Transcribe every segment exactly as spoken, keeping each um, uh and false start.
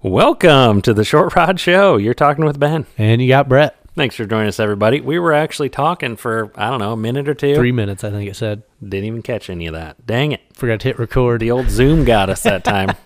Welcome to the Short Rod Show. You're talking with Ben. And you got Brett. Thanks for joining us, everybody. We were actually talking for, I don't know, a minute or two. Three minutes, I think it said. Didn't even catch any of that. Dang it. Forgot to hit record. The old Zoom got us that time.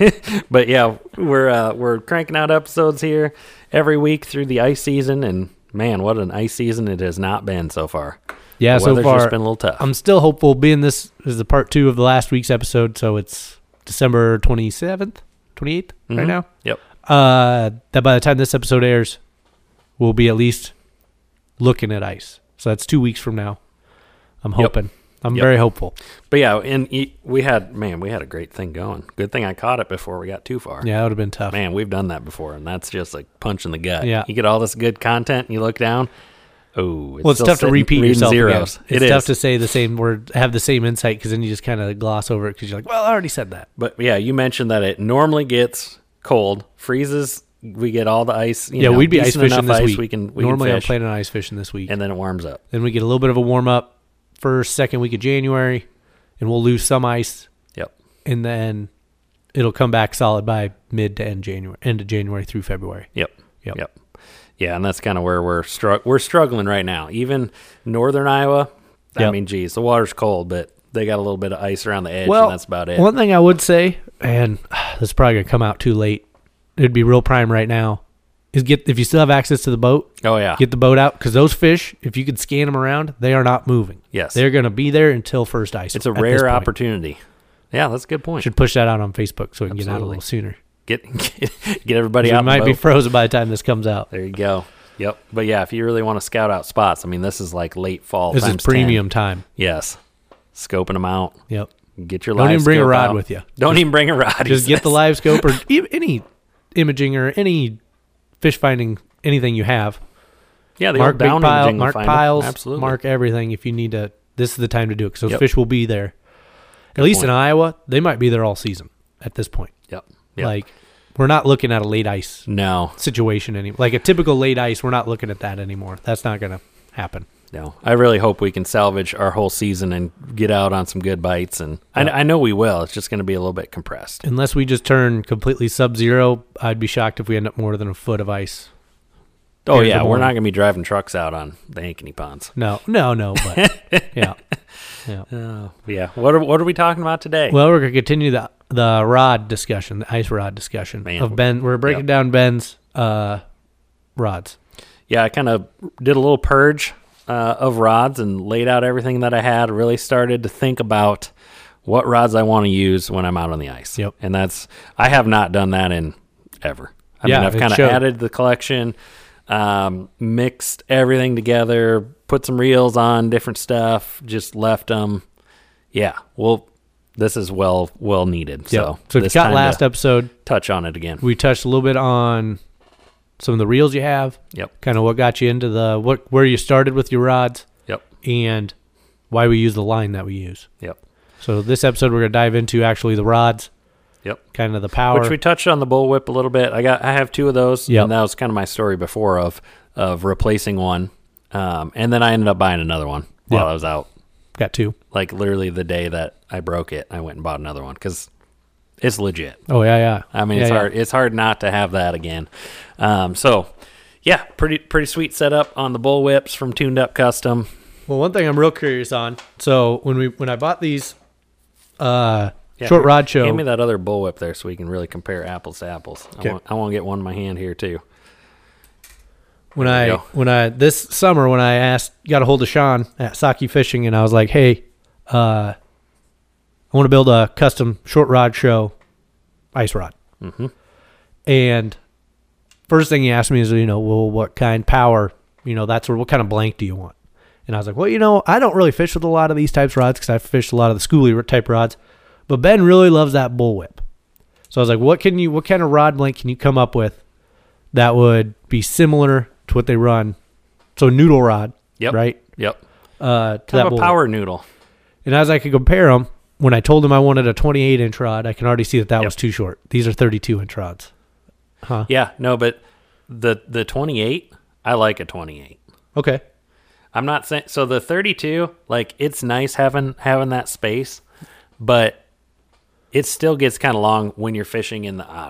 But yeah, we're uh, we're cranking out episodes here every week through the ice season. And man, what an ice season it has not been so far. Yeah, the so far, just been a little tough. I'm still hopeful, being this is the part two of the last week's episode, so it's December twenty-seventh, twenty-eighth mm-hmm. right now. Yep. Uh, that by the time this episode airs, we'll be at least looking at ice. So that's two weeks from now. I'm hoping. Yep. I'm yep. very hopeful. But yeah, and we had, man, we had a great thing going. Good thing I caught it before we got too far. Yeah, it would have been tough. Man, we've done that before, and that's just like punch in the gut. Yeah. You get all this good content, and you look down. Oh, it's well, it's tough to repeat yourself zeros. Again. It's it tough is. to say the same word, have the same insight, because then you just kind of gloss over it because you're like, well, I already said that. But yeah, you mentioned that it normally gets cold, freezes. We get all the ice. You yeah, know, we'd be ice fishing this ice, week. We can, we normally, can I'm fish, planning on ice fishing this week, and then it warms up. Then we get a little bit of a warm up first, second week of January, and we'll lose some ice. Yep. And then it'll come back solid by mid to end January, end of January through February. Yep. Yep. Yep. Yeah, and that's kind of where we're stru- we're struggling right now. Even northern Iowa, I yep. mean, geez, the water's cold, but they got a little bit of ice around the edge, well, and that's about it. One thing I would say, and this is probably going to come out too late, it'd be real prime right now, is get if you still have access to the boat, oh yeah, get the boat out, because those fish, if you could scan them around, they are not moving. Yes. They're going to be there until first ice. It's a rare opportunity. Yeah, that's a good point. Should push that out on Facebook so we can Absolutely. get out a little sooner. Get get, get everybody out. It might be frozen by the time this comes out. There you go. Yep. But yeah, if you really want to scout out spots, I mean, this is like late fall. This is premium ten. time. Yes. Scoping them out. Yep. Get your Don't live even bring a scope rod out. with you. Don't just, even bring a rod. Just get the live scope or any imaging or any fish finding anything you have. Yeah, the mark old big down pile, imaging mark finder. piles, Absolutely. Mark everything if you need to. This is the time to do it because those yep. fish will be there. Good At least point. in Iowa, they might be there all season at this point. Yep. yep. Like, we're not looking at a late ice no situation anymore. Like a typical late ice, we're not looking at that anymore. That's not going to happen. No. I really hope we can salvage our whole season and get out on some good bites. And yep. I, I know we will. It's just going to be a little bit compressed. Unless we just turn completely sub-zero, I'd be shocked if we end up more than a foot of ice. Oh, yeah. We're not going to be driving trucks out on the Ankeny ponds. No, no, no. But, yeah. Yeah. Oh, yeah. What are, what are we talking about today? Well, we're going to continue the the rod discussion, the ice rod discussion Man. of Ben. We're breaking yep. down Ben's uh, rods. Yeah, I kind of did a little purge uh, of rods and laid out everything that I had. Really started to think about what rods I want to use when I'm out on the ice. Yep. And that's I have not done that in ever. I yeah, mean, I've kind of added the collection, um, mixed everything together, put some reels on different stuff, just left them. Yeah, well, this is well well needed. Yep. So, so if you got last episode, touch on it again. We touched a little bit on some of the reels you have. Yep. Kind of what got you into the what where you started with your rods. Yep. And why we use the line that we use. Yep. So this episode we're gonna dive into actually the rods. Yep. Kind of the power. Which we touched on the bullwhip a little bit. I got I have two of those. Yep. And that was kind of my story before of of replacing one. Um, and then I ended up buying another one while yep. I was out. Got two. Like literally the day that I broke it, I went and bought another one because it's legit. Oh yeah, yeah. I mean, yeah, it's yeah. hard. It's hard not to have that again. Um, so, yeah, pretty pretty sweet setup on the bullwhips from Tuned Up Custom. Well, one thing I'm real curious on. So when we when I bought these, uh, yeah, short rod show. Hand me that other bullwhip there so we can really compare apples to apples. Okay. I want I want to get one in my hand here too. When I when I this summer when I asked got a hold of Sean at Saki Fishing and I was like, hey, uh, I want to build a custom short rod show ice rod. Mm-hmm. And first thing he asked me is, you know, well, what kind power? You know, that's where what kind of blank do you want? And I was like, well, you know, I don't really fish with a lot of these types of rods because I fished a lot of the schoolie type rods, but Ben really loves that bullwhip. So I was like, what can you what kind of rod blank can you come up with that would be similar to what they run? So noodle rod, yep. right? Yep. Uh, to kind that of a power noodle. And as I could compare them, when I told him I wanted a twenty-eight inch rod, I can already see that that yep. was too short. These are thirty-two inch rods. Huh? Yeah, no, but the the twenty-eight, I like a twenty-eight. Okay. I'm not saying so the thirty-two, like it's nice having having that space, but it still gets kind of long when you're fishing in the otter.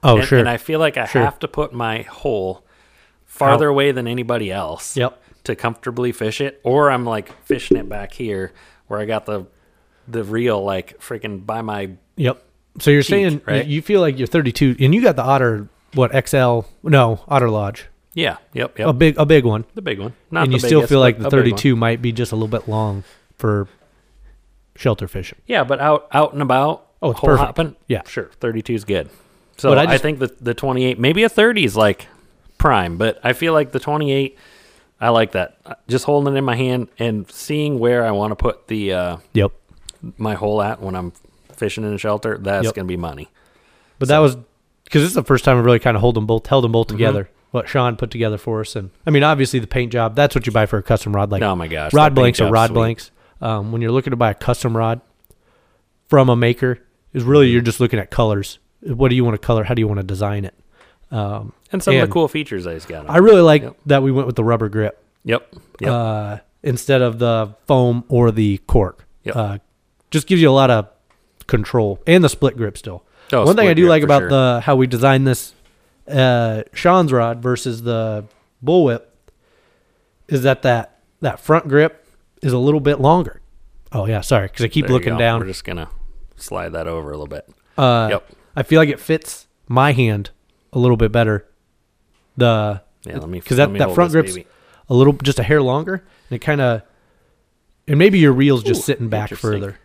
Oh, and, sure. And I feel like I Sure. have to put my hole farther Out. away than anybody else Yep. to comfortably fish it, or I'm like fishing it back here where I got the the reel like freaking by my Yep. So you're Cheek, saying right? you feel like you're thirty-two, and you got the Otter, what, X L? No, Otter Lodge. yeah, yep, yep, A big a big one. the big one. Not And the you still biggest, feel like but the a big one. thirty-two might be just a little bit long for shelter fishing. Yeah, but out out and about, Oh, it's hole perfect. hopping, Yeah. sure, thirty-two is good. So But I I, just- think the the twenty-eight, maybe a thirty is like prime, but I feel like the twenty-eight, I like that. Just holding it in my hand and seeing where I want to put the uh, Yep. my hole at when I'm fishing in a shelter, that's Yep. gonna be money. But that was because this is the first time I really kind of hold them both, held them Mm-hmm. both together. What Sean put together for us, and I mean, obviously the paint job. That's what you buy for a custom rod. Like Oh my gosh, rod that paint blanks or job's rod sweet. blanks. Um, when you're looking to buy a custom rod from a maker, is really you're just looking at colors. What do you want to color? How do you want to design it? Um, And some of And the cool features they've got. I really like Yep. that we went with the rubber grip Yep. Yep. uh, instead of the foam or the cork. Yep. Uh, just gives you a lot of control, and the split grip still. Oh, One thing split I do grip like for about sure. the how we designed this uh, Sean's rod versus the bullwhip is that that that front grip is a little bit longer. Oh yeah, sorry, because I keep There you looking go. down. We're just gonna slide that over a little bit. Uh, Yep. I feel like it fits my hand a little bit better. The Yeah, let me because let that, me that hold front this grip's baby. a little just a hair longer, and it kind of and maybe your reel's just Ooh, sitting back interesting. further,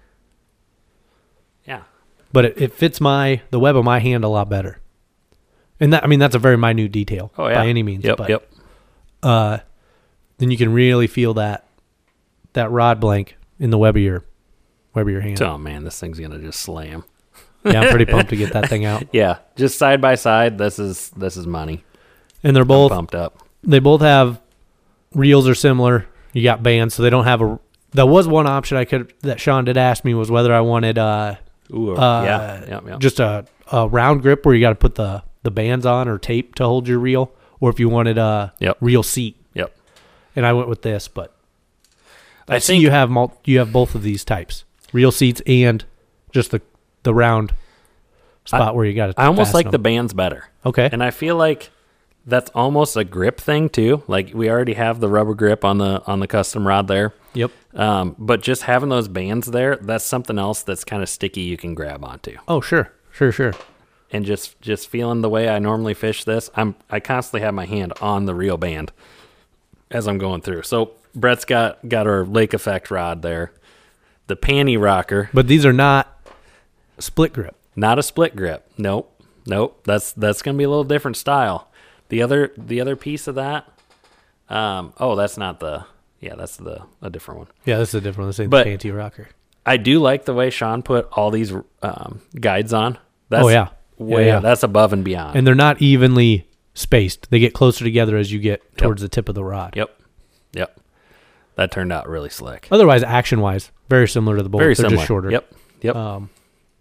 Yeah. but it, it fits my the web of my hand a lot better. And that I mean that's a very minute detail Oh yeah. by any means. Yep. but, Yep. Uh, then you can really feel that that rod blank in the web of your web of your hand. Oh man, this thing's gonna just slam. Yeah, I'm pretty pumped to get that thing out. Yeah, just side by side. This is this is money. And they're I'm both pumped up. they both have reels are similar. You got bands, so they don't have a. There was one option I could that Sean did ask me was whether I wanted uh, Ooh, uh yeah, yeah, yeah. just a, a round grip where you got to put the the bands on or tape to hold your reel, or if you wanted a Yep. reel seat. Yep. And I went with this, but I, I see think- you have mul- you have both of these types, reel seats and just the the round spot where you got to. I almost like the bands better. okay. And I feel like that's almost a grip thing too. Like we already have the rubber grip on the on the custom rod there. Yep. Um, but just having those bands there, that's something else that's kind of sticky you can grab onto. Oh sure, sure, sure. And just just feeling the way I normally fish this, I'm I constantly have my hand on the reel band as I'm going through. So Brett's got got our Lake Effect rod there, the panty rocker, But these are not split grip. not a split grip. Nope, nope. That's that's gonna be a little different style. The other the other piece of that, um, oh, that's not the yeah, that's the a different one. Yeah, this is a different one. This ain't But- the panty rocker. I do like the way Sean put all these um, guides on. That's Oh, yeah. way Yeah, yeah. that's above and beyond. And they're not evenly spaced. They get closer together as you get towards the tip of the rod. Yep. Yep. That turned out really slick. Otherwise, action wise, very similar to the bull. Very They're similar. just shorter. Yep. Yep. Um,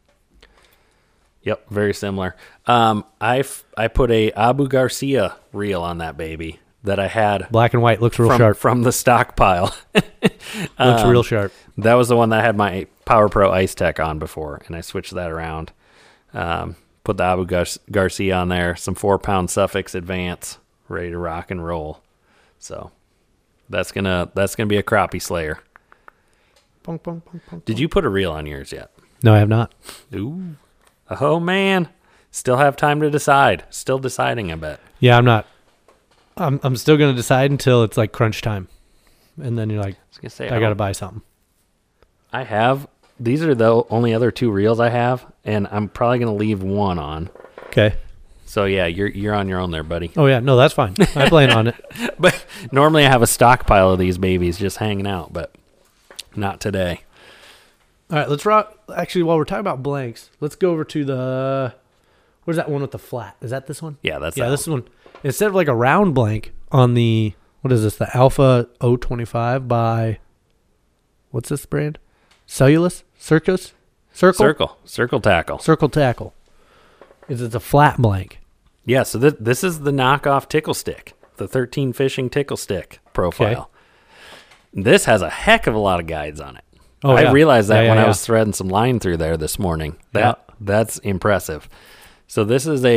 Yep. Very similar. Um, I f- I put a Abu Garcia reel on that baby that I had black and white looks real from sharp. from the stockpile. Looks um, real sharp. That was the one that I had my Power Pro Ice Tech on before, and I switched that around. Um, put the Abu Gar- Garcia on there, some four pound Suffix Advance, ready to rock and roll. So that's gonna that's gonna be a crappie slayer. Punk, punk, punk, punk. Did you put a reel on yours yet? No, I have not. Ooh. Oh man. Still have time to decide. Still deciding, I bet. Yeah, I'm not. I'm I'm still gonna decide until it's like crunch time, and then you're like, I was gonna say I, I, gotta don't- buy something. I have these are the only other two reels I have, and I'm probably gonna leave one on. Okay. So yeah, you're you're on your own there, buddy. Oh yeah, no, that's fine. I plan on it. But normally I have a stockpile of these babies just hanging out, but not today. All right, let's rock. Actually, while we're talking about blanks, let's go over to the. Where's that one with the flat? Is that this one? Yeah, that's Yeah, that this one. Instead of like a round blank on the what is this? The Alpha O twenty-five by. What's this brand? Cellulose Circus Circle circle circle tackle. Circle Tackle. Is it's a flat blank? Yeah, so th- this is the knockoff tickle stick, the thirteen fishing tickle stick profile. This has a heck of a lot of guides on it. Oh, I yeah. realized that Yeah, yeah, when I yeah. was threading some line through there this morning. That Yeah. that's impressive. So this is a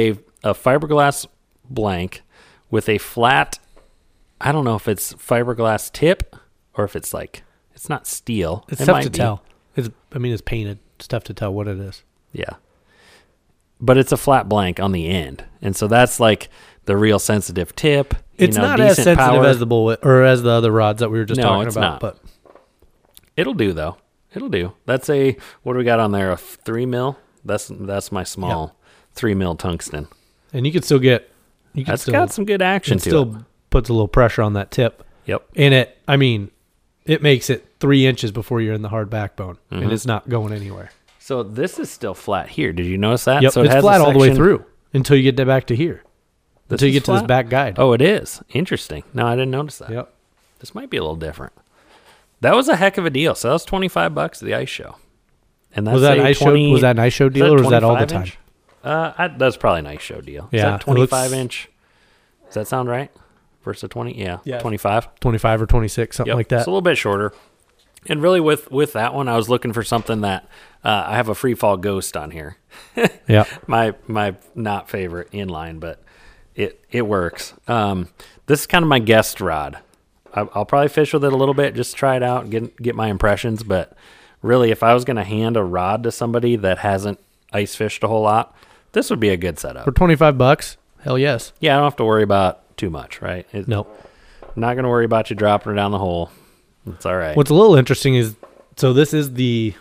a fiberglass blank with a flat, I don't know if it's fiberglass tip or if it's like, it's not steel. It's it tough might to be. tell. It's, I mean, it's painted. It's tough to tell what it is. Yeah. But it's a flat blank on the end. And so that's like the real sensitive tip. You It's know, not as decent sensitive power. as the bullwhip or as the other rods that we were just No, talking it's about. not. But It'll do though. It'll do. That's a, what do we got on there? A f- three mil? That's that's my small three mil tungsten. and you can still get. You can That's still, got some good action it to still it. puts a little pressure on that tip. Yep. And it, I mean, it makes it three inches before you're in the hard backbone, Mm-hmm. and it's not going anywhere. So this is still flat here. Did you notice that? Yep, so it it's has a flat all the way section- through until you get back to here. This until you is get to this flat? back guide. Oh, it is. Interesting. No, I didn't notice that. Yep. This might be a little different. That was a heck of a deal. So that was twenty-five bucks at the ice show. And that's Was that a an ice twenty, show? Was that an ice show is deal, that or was that all the twenty-five time? inch? Uh, I, that's probably an ice show deal. Yeah, Is it that twenty-five looks- inch? Does that sound right? Versus twenty? Yeah. Yeah. twenty-five. Twenty-five or twenty-six, something Yep. like that. It's a little bit shorter. And really, with with that one, I was looking for something that uh, I have a free fall ghost on here. Yeah. my my not favorite inline, but it it works. Um, this is kind of my guest rod. I, I'll probably fish with it a little bit, just try it out, and get get my impressions. But really, if I was going to hand a rod to somebody that hasn't ice fished a whole lot, this would be a good setup. For twenty-five bucks, hell yes. Yeah, I don't have to worry about too much, right? It, Nope. Not going to worry about you dropping her down the hole. It's all right. What's a little interesting is, so this is the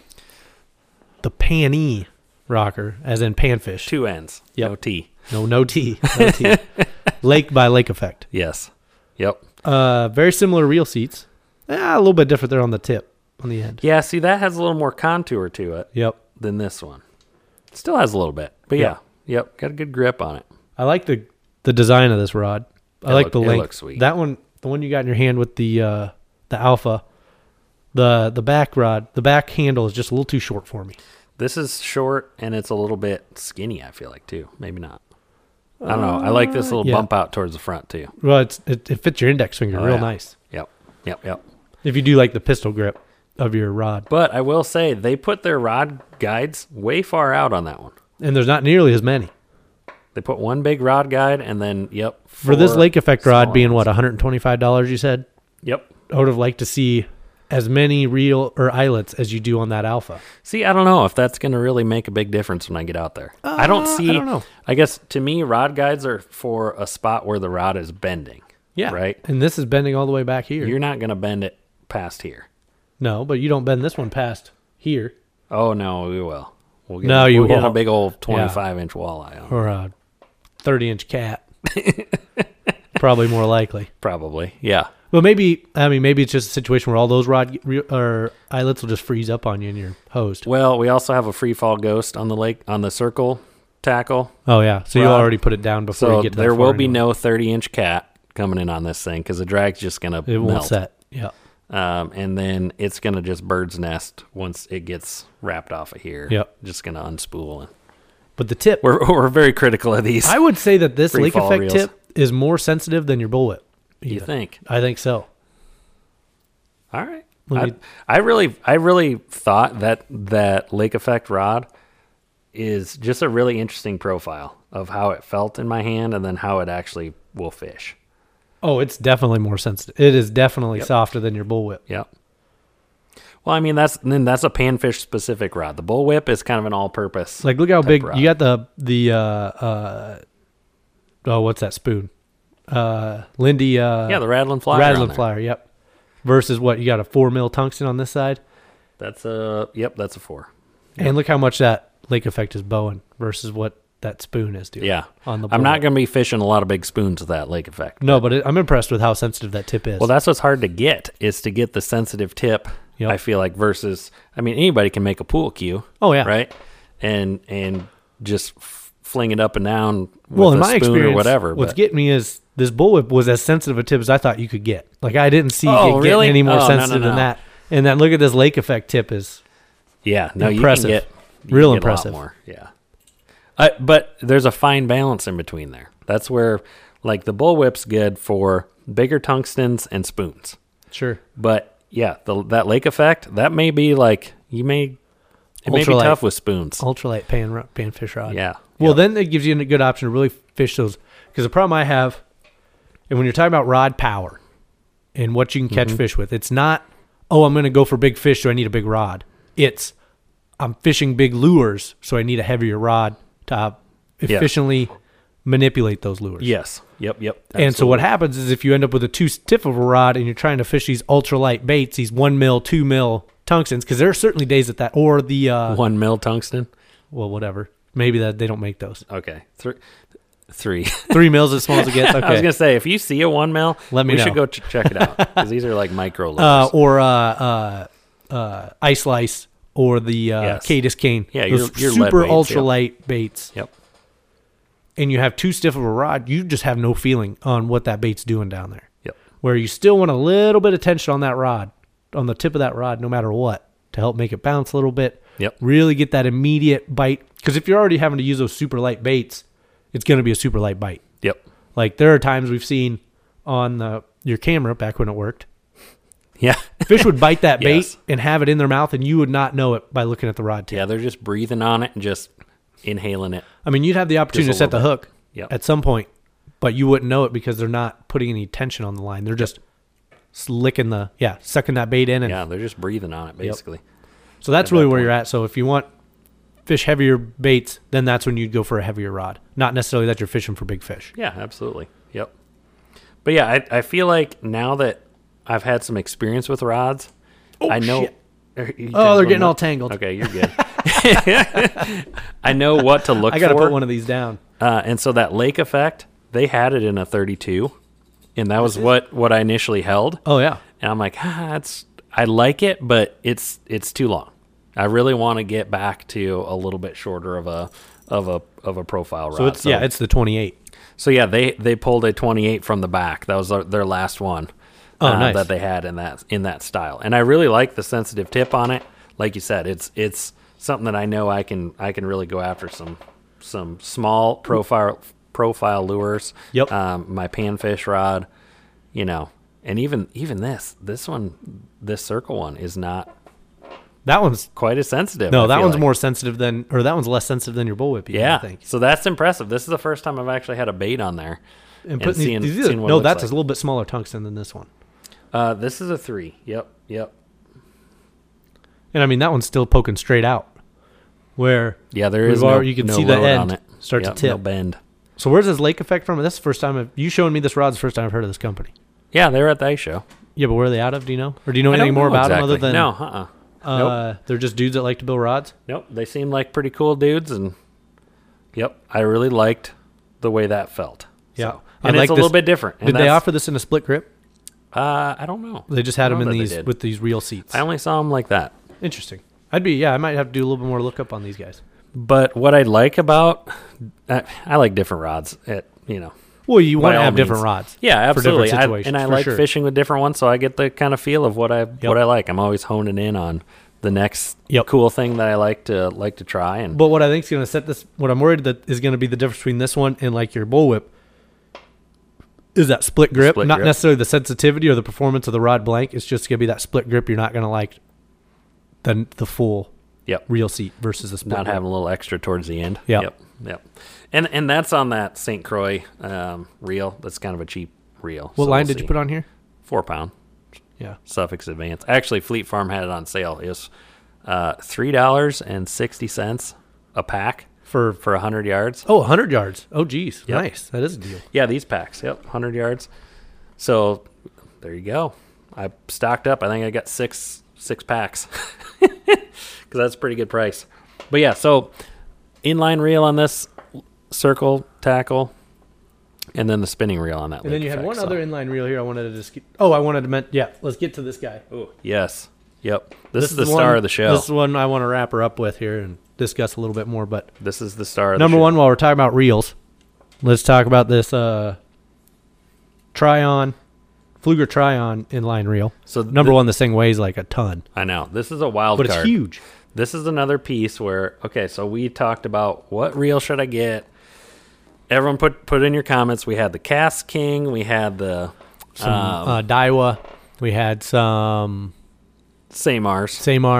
the panee rocker, as in panfish. Two ends. Yep. No T. No, no T. No T. Lake by Lake Effect. Yes. Yep. Uh, very similar reel seats. Eh, a little bit different there on the tip, on the end. Yeah, see, that has a little more contour to it Yep. than this one. Still has a little bit. But yeah. Yeah. Yep. Got a good grip on it. I like the the design of this rod. I It like look- the it length. looks sweet. That one, the one you got in your hand with the uh, the Alpha, the the back rod, the back handle is just a little too short for me. This is short and it's a little bit skinny, I feel like, too. Maybe not. I don't know. I like this little yeah. bump out towards the front, too. Well, it's it, it fits your index finger Oh, real yeah. nice. Yep. Yep. Yep. If you do like the pistol grip of your rod, But I will say, they put their rod guides way far out on that one. and there's not nearly as many They put one big rod guide and then, yep. for this four Lake Effect rod smaller being ones. what one hundred twenty-five dollars. You said. Yep. I would have liked to see as many reel or eyelets as you do on that Alpha. See, I don't know if that's going to really make a big difference when I get out there. I don't Uh, see. I don't know. I guess to me, rod guides are for a spot where the rod is bending. Yeah. Right. And this is bending all the way back here. You're not going to bend it past here. No, but you don't bend this one past here Oh no, we will. We'll get No, a, you we'll get a won't. big old twenty-five inch walleye on. or a thirty inch cat. Probably more likely. Probably, yeah. Well, maybe, I mean, maybe it's just a situation where all those rod re- or eyelets will just freeze up on you and you're hosed. Well, we also have a free fall ghost on the lake on the circle tackle, Oh, yeah. So you Rod. already put it down before so you get to that there far will be anyway. no thirty inch cat coming in on this thing because the drag's just going to It won't melt. set. Yeah. Um, and then it's going to just bird's nest once it gets wrapped off of here. Yep. Just going to unspool. And But the tip, we're we're very critical of these. I would say that this Free Lake fall Effect reels. tip is more sensitive than your bullwhip. you even. think? I think so. All right. Let I, me- I really I really thought that that Lake Effect rod is just a really interesting profile of how it felt in my hand and then how it actually will fish. Oh, it's definitely more sensitive. It is definitely Yep. softer than your bullwhip. Yep. Well, I mean that's then that's a panfish specific rod. The bullwhip is kind of an all-purpose. Like, look how type big rod. you got the the uh uh oh, what's that spoon? Uh, Lindy. Uh, yeah, the rattling flyer. rattling on there. flyer. Yep. Versus what you got a four mil tungsten on this side, That's a yep. That's a four. and look how much that Lake Effect is bowing versus what that spoon is doing. Yeah. On the I'm not bullwhip. going to be fishing a lot of big spoons with that Lake Effect. No, but it, I'm impressed with how sensitive that tip is. Well, that's what's hard to get is to get the sensitive tip. Yep. I feel like versus, I mean, anybody can make a pool cue. Oh, yeah. right, and and just f- fling it up and down with well, in a my spoon experience, or whatever. what's but- getting me is this bullwhip was as sensitive a tip as I thought you could get. Like, I didn't see Oh, it really? getting any more Oh, no, no, sensitive no. than that. And then look at this Lake Effect tip is yeah, no, impressive. you can get you Real can get a lot impressive. more. Yeah, I, but there's a fine balance in between there. That's where, like, the bullwhip's good for bigger tungstens and spoons. sure. But yeah, the, that Lake Effect, that may be like you may it may be Ultralight. tough with spoons. Ultralight pan panfish rod. Yeah, Well, Yep. then it gives you a good option to really fish those. Because the problem I have, and when you're talking about rod power and what you can catch Mm-hmm. fish with, it's not, oh, I'm going to go for big fish, so I need a big rod. It's, I'm fishing big lures, so I need a heavier rod to uh, efficiently manipulate those lures. Yes. Yep. Yep. And so what absolutely. happens is if you end up with a too stiff of a rod and you're trying to fish these ultralight baits, these one mil, two mil tungstens, because there are certainly days that that, or the, uh, One mil tungsten. well, whatever. Maybe that they don't make those. Okay. Three. Three. Three mils as small as it gets. Okay. I was gonna say, if you see a one mil, Let me we know. should go ch- check it out because these are like micro lures. uh, or uh, uh, uh, ice slice or the uh, Yes. Cadis cane. Yeah, Those your- your lead super weights, ultralight baits. Yep. And you have too stiff of a rod, you just have no feeling on what that bait's doing down there. Yep. Where you still want a little bit of tension on that rod, on the tip of that rod, no matter what, to help make it bounce a little bit. Yep. Really get that immediate bite. Because if you're already having to use those super light baits, it's going to be a super light bite. Yep. Like there are times we've seen on the, your camera back when it worked, Yeah. fish would bite that bait Yes. and have it in their mouth, and you would not know it by looking at the rod tip. Yeah. They're just breathing on it and just inhaling it. I mean, you'd have the opportunity to Just a set the little hook Yep. at some point, but you wouldn't know it because they're not putting any tension on the line. They're just licking the, yeah, sucking that bait in. And Yeah. They're just breathing on it basically. so that's at really that where point. you're at. So if you want fish heavier baits, then that's when you'd go for a heavier rod. Not necessarily that you're fishing for big fish. Yeah. Absolutely. Yep. But yeah, I I feel like now that I've had some experience with rods, Oh, I know. shit. Are you Oh, they're tangling getting all up? tangled. Okay, you're good. I know what to look I got to for. put one of these down. Uh, and so that lake effect, they had it in a thirty-two, and that was what, what I initially held. Oh, yeah. And I'm like, ah, it's I like it, but it's it's too long. I really want to get back to a little bit shorter of a of a of a profile rod. So it's, yeah, it's the twenty-eight. so yeah, they they pulled a twenty-eight from the back. That was their, their last one. Oh, uh, nice. That they had in that in that style, and I really like the sensitive tip on it. Like you said, it's it's something that I know I can I can really go after some some small profile profile lures. Yep. Um, my panfish rod, you know, and even even this this one this circle one is not That one's, quite as sensitive. no, I that feel one's like. more sensitive than, or that one's less sensitive than your bullwhip. even, Yeah, I think. so that's impressive. This is the first time I've actually had a bait on there. And putting seeing- these, these are- seeing what it no, looks that's like. a little bit smaller tungsten than this one. Uh, this is a three. Yep, yep. And I mean, that one's still poking straight out. Where, Yeah, there We've is no, already- you can no see the load end on it. start to Yep, tip. No bend. so where's this lake effect from? That's the first time I've, you showing me this rod's the first time I've heard of this company. Yeah, they were at the ice show. Yeah, but where are they out of? Do you know? Or do you know I anything don't more know about them exactly. other than, no? Uh. uh uh, they're just dudes that like to build rods? Nope. They seem like pretty cool dudes, and yep, I really liked the way that felt. Yeah. So, I and like it's a this- little bit different. and Did they that's- offer this in a split grip? Uh, I don't know. They just had I them don't in know that these they did. with these real seats. I only saw them like that. Interesting. I'd be, yeah, I might have to do a little bit more look up on these guys. But what I like about, I, I like different rods. At you know. Well, you want By to all have different means. rods. Yeah, for different absolutely. I, situations, and I for like sure. fishing with different ones, so I get the kind of feel of what I what I like. I'm always honing in on the next Yep. cool thing that I like to like to try. And But what I think is going to set this, what I'm worried that is going to be the difference between this one and like your bullwhip is that split grip. split not grip. necessarily the sensitivity or the performance of the rod blank. It's just going to be that split grip. You're not going to like the the full yep, real seat versus the split not grip. having a little extra towards the end. Yep. Yep, yep. And and that's on that Saint Croix um, reel. That's kind of a cheap reel. What so line we'll did you see. put on here? Four pound Yeah. Suffix Advance. Actually, Fleet Farm had it on sale. It was uh, three dollars and sixty cents a pack For, for a hundred yards. oh, one hundred yards. Oh, geez. Yep. Nice. That is a deal. Yeah, these packs. Yep, hundred yards. So there you go. I stocked up. I think I got six six packs because that's a pretty good price. But yeah, so inline reel on this circle tackle, and then the spinning reel on that. And then lake you had effect, one so- other inline reel here. I wanted to just get, oh, I wanted to, men- yeah, let's get to this guy. Ooh, yes. Yep. This, is the one- star of the show. This is one I want to wrap her up with here and discuss a little bit more. But This is the star of number the show. one, while we're talking about reels, let's talk about this uh, Tryon, Fluger Tryon inline reel. So Number th- one, this thing weighs like a ton, I know. This is a wild but card. it's huge. This is another piece where, okay, so we talked about what reel should I get. Everyone put put in your comments. We had the Cast King. We had the Some um, uh, Daiwa. We had some Samars. Samars.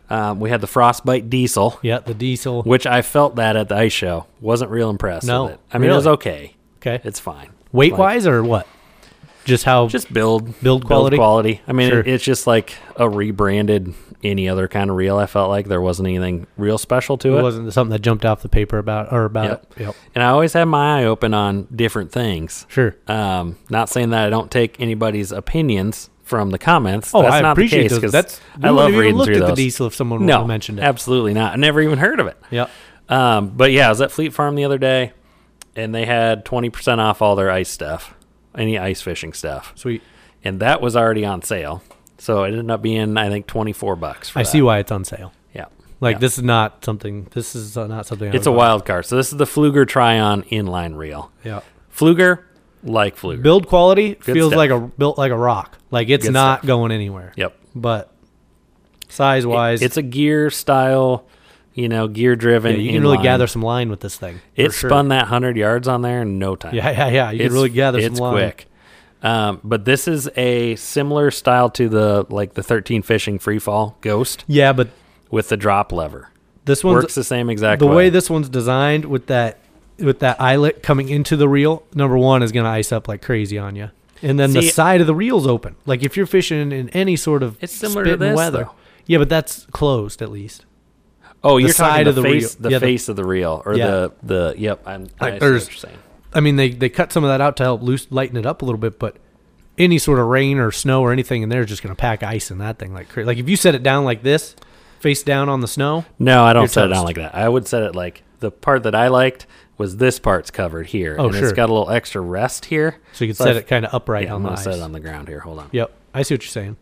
Um, we had the Frostbite Diesel, Yeah, the diesel. which I felt that at the ice show. Wasn't real impressed No, with it. I mean, it was really? okay. Okay. It's fine. Weight Like, wise or what? Just how just build Build quality? quality. I mean, Sure. it, it's just like a rebranded any other kind of reel. I felt like there wasn't anything real special to it it. wasn't something that jumped off the paper about or about Yep. it. Yep. And I always have my eye open on different things. Sure. Um, not saying that I don't take anybody's opinions from the comments. Oh, that's I not appreciate the case those. because That's we I wouldn't love have even reading looked through at those. the diesel if someone would no, have mentioned it. absolutely not. I never even heard of it. Yep. Um, but yeah, I was at Fleet Farm the other day, and they had twenty percent off all their ice stuff, any ice fishing stuff, Sweet. and that was already on sale. So it ended up being, I think, twenty-four bucks. For I that. see why it's on sale. Yeah, Like Yeah. this is not something. This is uh, not something. I It's a would buy. wild card. So this is the Fluger Tryon inline reel. Yeah. Fluger, like Fluger. Build quality feels stuff. like a built like a rock. Like it's Good not stuff. going anywhere. Yep. But size wise, It's a gear style, you know, gear driven. yeah, you can really inline. gather some line with this thing. It for sure. spun that hundred yards on there in no time. Yeah, yeah, yeah. You can It's- really gather It's some line. quick. Um, but this is a similar style to the like the thirteen Fishing Freefall Ghost Yeah, but with the drop lever. this one's Works the same exact the way. way this one's designed with that with that eyelet coming into the reel. Number one is going to ice up like crazy on you, and then the See- side of the reel's open. Like if you're fishing in any sort of It's similar spit to and this, weather. though. Yeah, but that's closed at least. oh, you're side talking of the, the face, reel. the Yeah, the- face of the reel, or Yeah. the the yep. I'm, I Like see there's- what you're saying. I mean, they they cut some of that out to help loose lighten it up a little bit, but any sort of rain or snow or anything in there is just going to pack ice in that thing like crazy. Like if you set it down like this, face down on the snow. No, I don't You're set it down toast. like that. I would set it like the part that I liked was this part's covered here, Oh, and sure. it's got a little extra rest here. So you can So set I- it kind of upright yeah, on I'm the gonna ice. set it on the ground here. Hold on. Yep, I see what you're saying.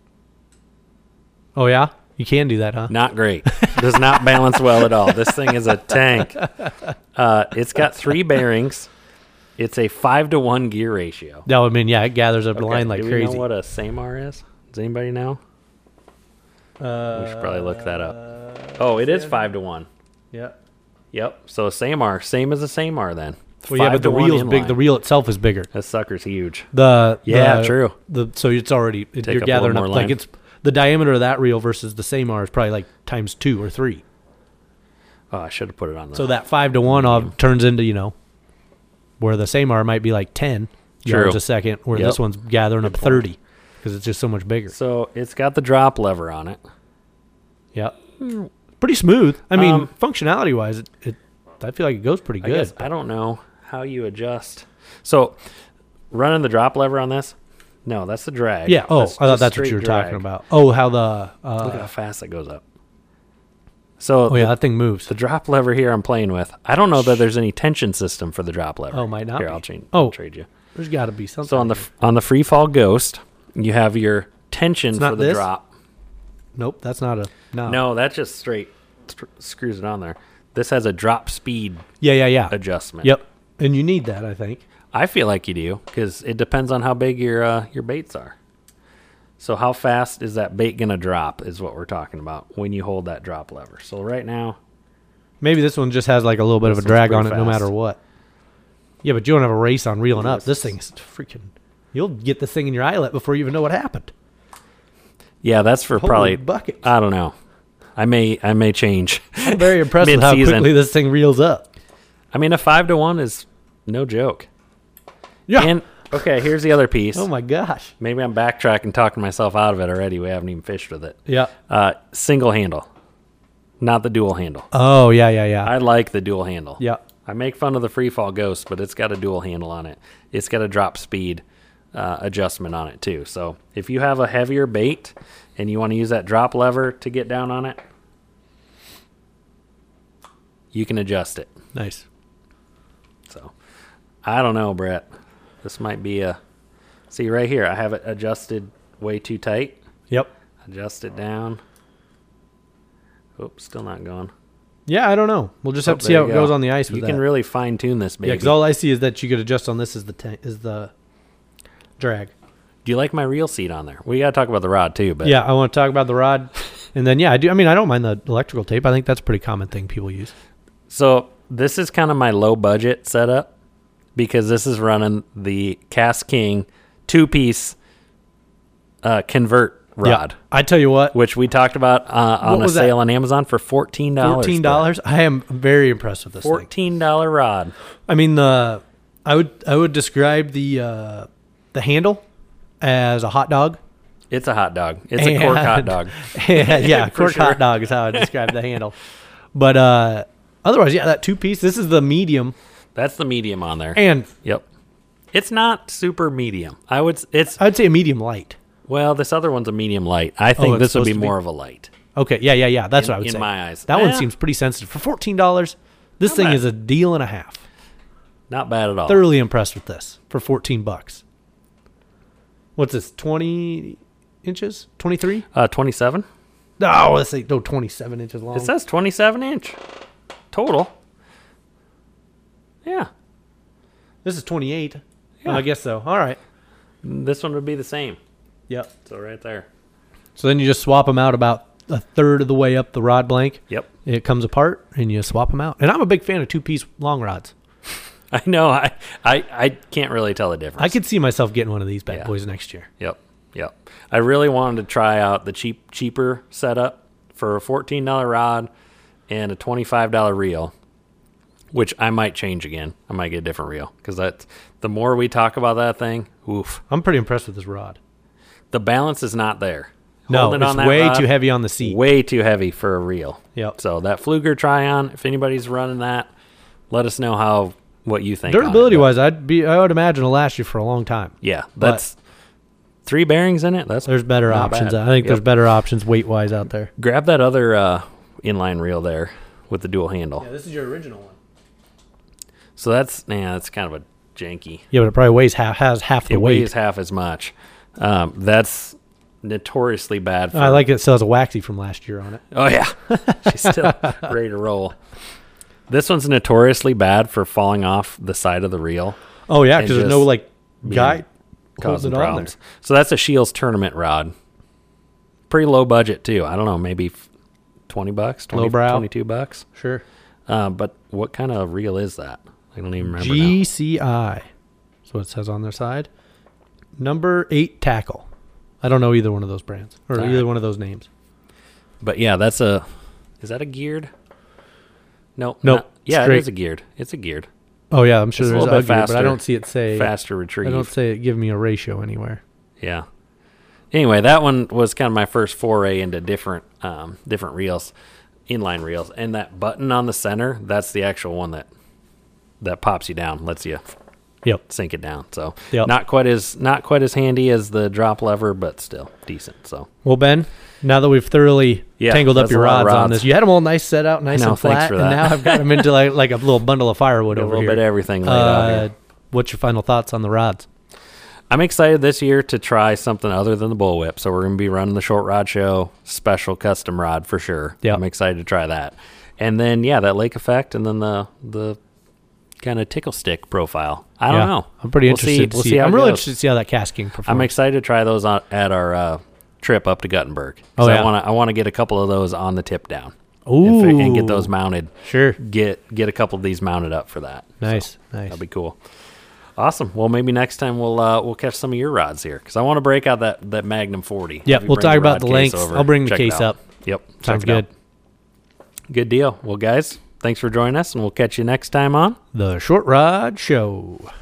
Oh yeah, you can do that, huh? Not great. Does not balance well at all. This thing is a tank. Uh, it's got three bearings. It's a five to one gear ratio. That would mean yeah, it gathers up the Okay, line like do we crazy. know what a Samar is? Does anybody know? uh, We should probably look that up. Oh, it is five to one. Yeah. Yep. So a Samar, same as a Samar then. Well, yeah, Five but the to one reel's big. inline. The reel itself is bigger. That sucker's huge. The Yeah, the- true. The so it's already it, Take you're up a little gathering more up like line. it's the diameter of that reel versus the Samar is probably like times two or three. Oh, I should have put it on the. So that five to one of turns into you know where the Samar might be like ten True. yards a second, where Yep. this one's gathering up point. thirty because it's just so much bigger. So it's got the drop lever on it. Yeah, pretty smooth. I mean, Um, functionality wise, it, it I feel like it goes pretty I good. guess I don't know how you adjust. So running the drop lever on this, no, that's the drag. Yeah. Oh, That's I thought just that's what straight you were drag. talking about. Oh, how the Look at how uh, fast it goes up. So oh yeah, the, that thing moves. the drop lever here I'm playing with. I don't know that there's any tension system for the drop lever. Oh, might not Here, be. I'll change. Oh. I'll trade you. There's got to be something. So on the here. on the free fall Ghost, you have your tension It's for not the this? drop. Nope, that's not a no. No, that just straight st- screws it on there. This has a drop speed Yeah, yeah, yeah. adjustment. Yep. And you need that, I think. I feel like you do because it depends on how big your uh, your baits are. So how fast is that bait gonna drop is what we're talking about when you hold that drop lever. So right now, Maybe this one just has like a little bit This of a one's drag on it pretty no fast. matter what. Yeah, but you don't have a race on reeling up. This This thing's freaking. You'll get this thing in your eyelet before you even know what happened. yeah, that's for Holy probably buckets. I don't know. I may I may change. I'm very impressed with how Mid-season. quickly this thing reels up. I mean, a five to one is no joke. Yeah. And okay, here's the other piece. Oh my gosh. Maybe I'm backtracking, talking myself out of it already. We haven't even fished with it. Yeah. Uh, single handle, not the dual handle. Oh yeah, yeah, yeah. I like the dual handle. yeah. I make fun of the free fall Ghost, but it's got a dual handle on it. It's got a drop speed uh, adjustment on it too. So if you have a heavier bait and you want to use that drop lever to get down on it, you can adjust it. Nice. So I don't know, Brett. This might be a see right here. I have it adjusted way too tight. Yep. Adjust it down. Oops, still not going. Yeah, I don't know. We'll just have Oh, to see there how you it goes go. on the ice with You that. can really fine tune this, baby. Yeah, because all I see is that you could adjust on this is the ta- is the drag. Do you like my reel seat on there? We got to talk about the rod too, but Yeah, I want to talk about the rod, and then yeah, I do. I mean, I don't mind the electrical tape. I think that's a pretty common thing people use. So this is kind of my low budget setup because this is running the Cast King two piece uh, convert rod, Yeah. I tell you what, which we talked about uh, on What a was that? sale on Amazon for fourteen dollars. fourteen dollars. I am very impressed with this thing. fourteen dollar rod. I mean, the I would I would describe the uh, the handle as a hot dog. It's a hot dog. It's a cork hot dog. yeah, yeah For cork sure. hot dog is how I describe the handle. But uh, otherwise, yeah, that two piece. This is the medium, That's the medium on there. and Yep. It's not super medium. I would. s- It's I would say a medium light. well. This other one's a medium light. I think it's this would be supposed to be? more of a light. Okay, yeah, yeah, yeah. That's In- what I would in say. my eyes. that one Eh. seems pretty sensitive for fourteen dollars. This Not thing bad. is a deal and a half. Not bad at all. Thoroughly impressed with this for fourteen bucks. What's this? Twenty inches? Twenty three? Uh, twenty-seven. No, let's say no, twenty seven inches long. It says twenty-seven inch total. Yeah. This is twenty eight. Yeah. I guess so. All right. This one would be the same. Yep. So right there. So then you just swap them out about a third of the way up the rod blank. Yep. It comes apart and you swap them out. And I'm a big fan of two piece long rods. I know. I, I I can't really tell the difference. I could see myself getting one of these bad Yeah. boys next year. Yep. Yep. I really wanted to try out the cheap cheaper setup for a fourteen dollar rod and a twenty-five dollar reel, which I might change again. I might get a different reel because that's the more we talk about that thing, oof, I'm pretty impressed with this rod. the balance is not there. No, Holding it's on that way rod, too heavy on the seat. Way too heavy for a reel. Yep. So that Fluger Tryon, if anybody's running that, let us know how what you think. on it. Durability But, wise, I'd be I would imagine it'll last you for a long time. yeah, that's three bearings in it. That's There's better not options. bad. I think Yep. there's better options weight wise out there. Grab that other uh, inline reel there with the dual handle. this is your original one. So that's yeah, that's kind of a janky. Yeah, but it probably weighs half has half the It weight. weighs half as much. Um, that's notoriously bad. For, I like it. It still has a waxy from last year on it. Oh yeah, she's still ready to roll. This one's notoriously bad for falling off the side of the reel, Oh yeah, And because there's just no like being- guide causing holding it on there. problems. So that's a Shields tournament rod. Pretty low budget too. I don't know, maybe f- twenty bucks, twenty, Lowbrow. twenty-two bucks. Sure. Uh, but what kind of reel is that? I don't even remember. G now. C I. That's what it says on their side. Number eight tackle. I don't know either one of those brands or All either right. one of those names. But yeah, that's a. Is that a geared? No. Nope, not- Yeah, straight. it is a geared. It's a geared. Oh yeah, I'm sure It's a there's little bit ugly, but I faster- don't see it say. Faster I retrieve. don't say it give me a ratio anywhere. Yeah. Anyway, that one was kind of my first foray into different um, different reels, inline reels, and that button on the center, that's the actual one that that pops you down, lets you Yep. sink it down. So Yep. not quite as not quite as handy as the drop lever, but still decent. So Well, Ben, now that we've thoroughly Yeah, tangled up that's your a lot of rods, on rods. this, you had them all nice set out, nice know, and thanks flat, for and that. now I've got them into like, like a little bundle of firewood a over little here. bit of everything laid out Uh, here. what's your final thoughts on the rods? I'm excited this year to try something other than the bullwhip. So we're going to be running the short rod show special custom rod for sure. Yep. I'm excited to try that. And then yeah, that lake effect, and then the the kind of tickle stick profile. I don't Yeah, know. I'm pretty We'll interested see- to we'll see. see how I'm it really goes. interested to see how that casting performs. I'm excited to try those on, at our uh, trip up to Guttenberg. 'Cause Oh, yeah. I want to I want to get a couple of those on the tip down. Ooh, and, fi- and get those mounted. Sure. Get get a couple of these mounted up for that. Nice, nice. That'd be cool. Awesome. Well, maybe next time we'll uh, we'll catch some of your rods here because I want to break out that, that Magnum forty. Yeah, If you we'll bring talk the about rod the case lengths. over, I'll bring the check it case out. up. Yep. check Sounds it out. good. Good deal. Well, guys, thanks for joining us, and we'll catch you next time on The Short Rod Show.